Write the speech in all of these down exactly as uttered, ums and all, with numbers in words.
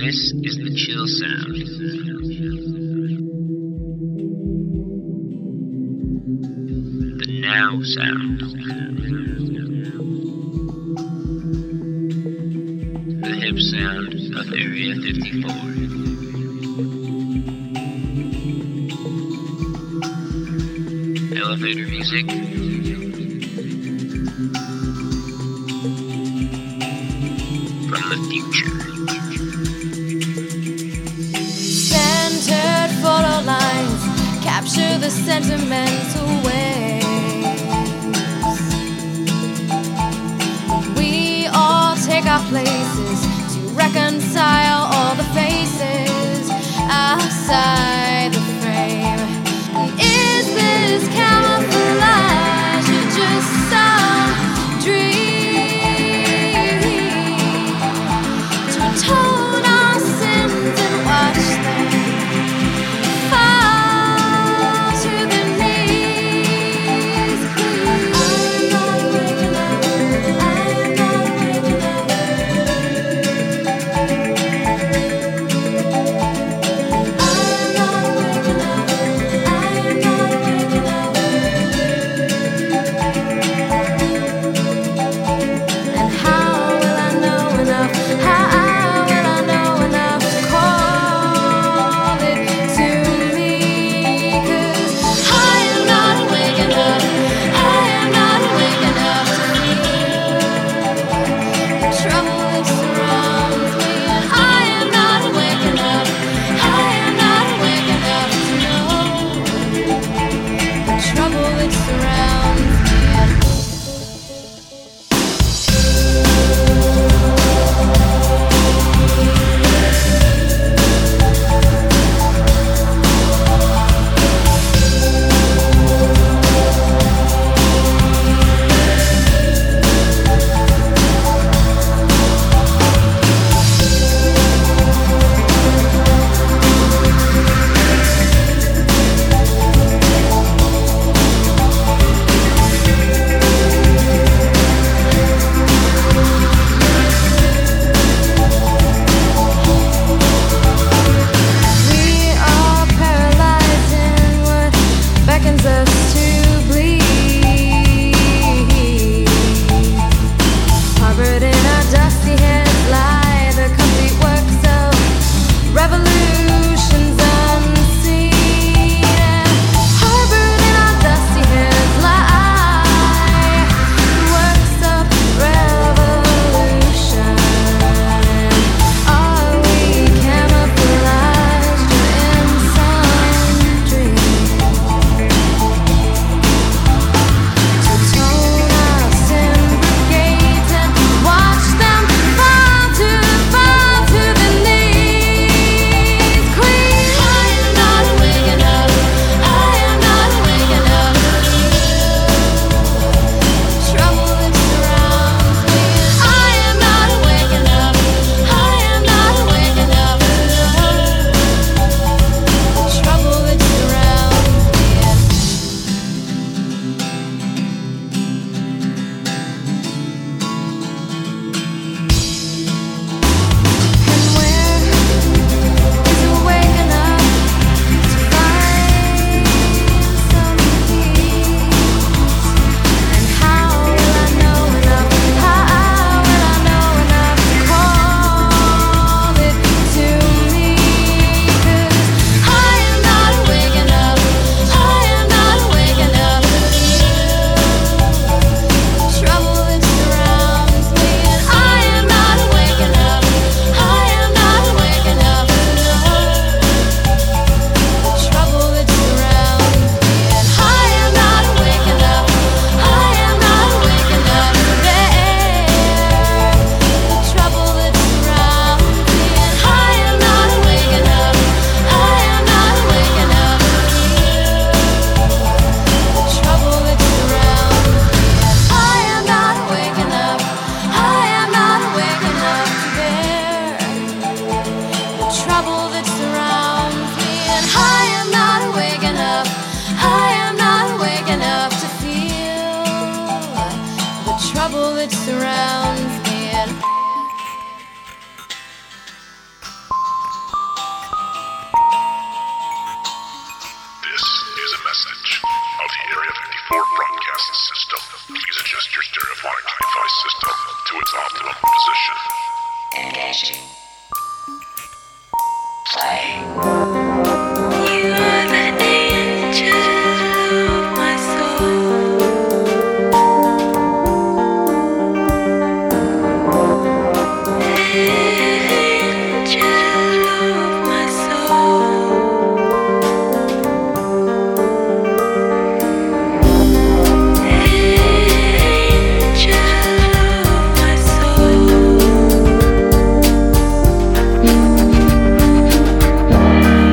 This is the chill sound. The now sound. The hip sound of Area fifty-four. Elevator music. From the future. Centered photo lines capture the sentimental waves. We all take our places to reconcile all the faces outside the frame. Is this camouflage or just some dream to atone our sins and watch them fall to their knees? I'm not waking up, I'm not waking up. I'm sacrifice system to its optimum position. Engaging. Play. You are the angel of my soul. Angel of my soul. Angel of my soul.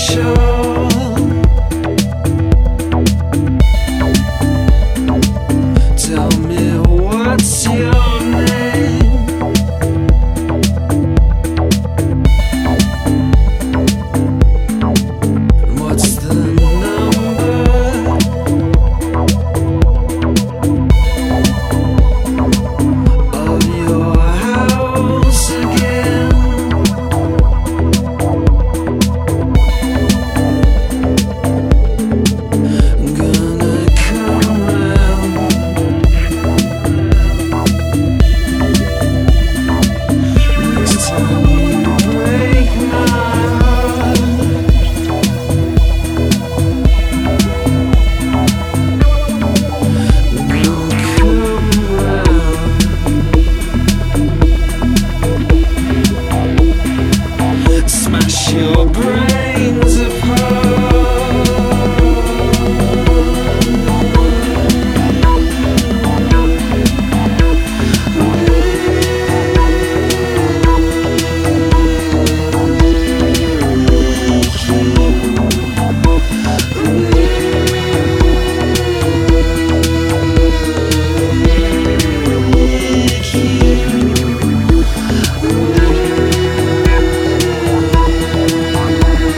Thank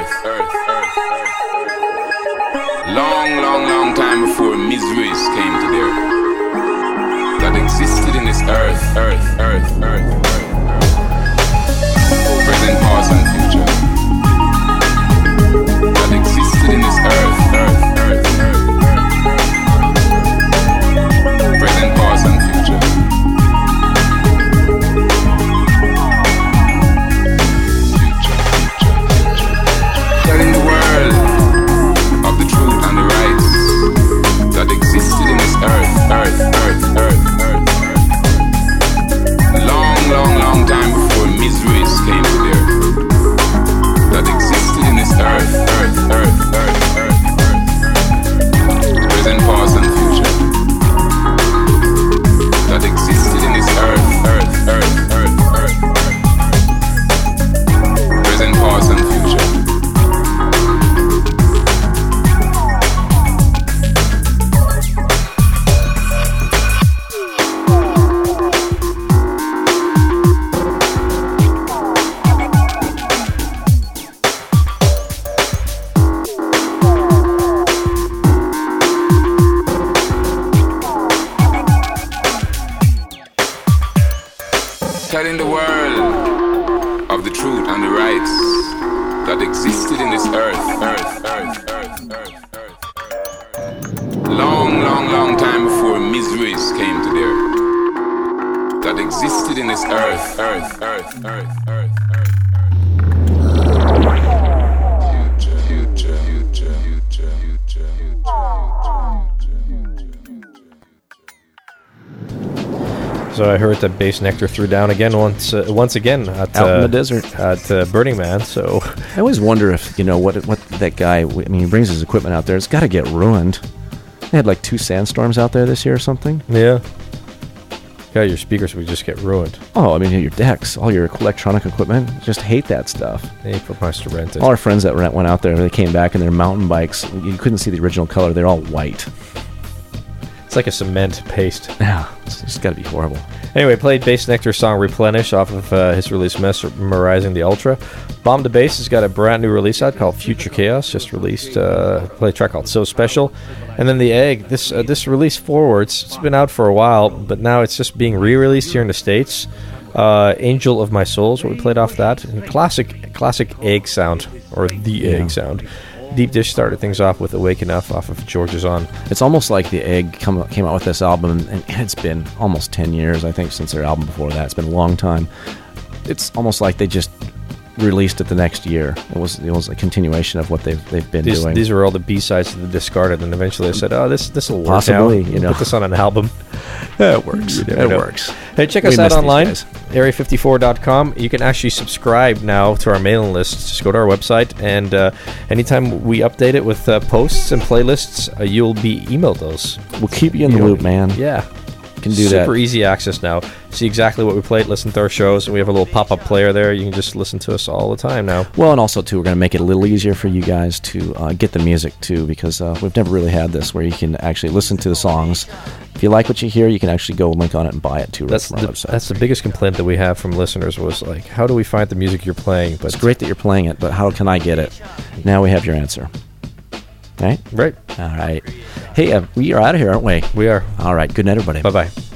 earth, earth, earth, earth. Long, long, long time before miseries came to the earth, that existed in this earth, earth, earth, earth, earth. Present, past, and future. That existed in this earth, earth, earth, earth, earth. Present, past, and future. Telling the world of the truth and the rights that existed in this earth, earth, earth, earth, earth, earth. Long, long, long time before miseries came to the earth, that existed in this earth, earth, earth, earth, earth, earth. Present, past, and future. That existed in this earth, earth, earth, earth, earth, earth. Present, past, and future. Telling the world of the truth and the rights that existed in this earth, earth, earth, earth, earth, earth, earth. Long, long, long time before miseries came to the earth, that existed in this earth, earth, earth, earth, earth, earth, earth. Future, future, future, future, future, So I heard that Bass Nectar threw down again once uh, once again at, Out in uh, the desert. at uh, Burning Man. So I always wonder if, you know, what what that guy, I mean, he brings his equipment out there. It's got to get ruined. They had like two sandstorms out there this year or something. yeah, yeah, your speakers would just get ruined. Oh, I mean, your decks, all your electronic equipment, just hate that stuff. They put my to rent it. All our friends that went went out there, they came back in their mountain bikes. You couldn't see the original color. They're all white. It's like a cement paste. Yeah, it's, it's got to be horrible. Anyway, played Bass Nectar's song Replenish off of uh, his release Mesmerizing the Ultra. Bomb to Bass has got a brand new release out called Future Chaos, just released. Uh, played a track called So Special. And then The Egg, this uh, this release Forwards, it's been out for a while, but now it's just being re-released here in the States. Uh, Angel of My Soul is what we played off that. And classic, classic Egg sound, or The Yeah. Egg sound. Deep Dish started things off with Awake Enough off of George's On. It's almost like the Egg come, came out with this album, and it's been almost ten years, I think, since their album before that. It's been a long time. It's almost like they just released it the next year. It was it was a continuation of what they've they've been These, doing. these were all the B-sides that they discarded, and eventually they said, oh, this this will work Possibly, now. you know. Put this on an album. Yeah, it works. You It never know. works. Hey, check We us out miss these online, guys. area fifty-four dot com. You can actually subscribe now to our mailing list. Just go to our website, and uh, anytime we update it with uh, posts and playlists, uh, you'll be emailed those. We'll keep you in You the know, loop, man. Yeah. Can do Super that. easy access now. See exactly what we played, listen to our shows, and we have a little pop-up player there. You can just listen to us all the time now. Well, and also, too, we're going to make it a little easier for you guys to uh, get the music, too, because uh, we've never really had this where you can actually listen to the songs. If you like what you hear, you can actually go link on it and buy it, too, right That's from our the, website. that's the biggest complaint that we have from listeners was like, how do we find the music you're playing? But It's great that you're playing it, but how can I get it? Now we have your answer. Right? Right. All right. Hey, uh, we are out of here, aren't we? We are. All right. Good night, everybody. Bye-bye.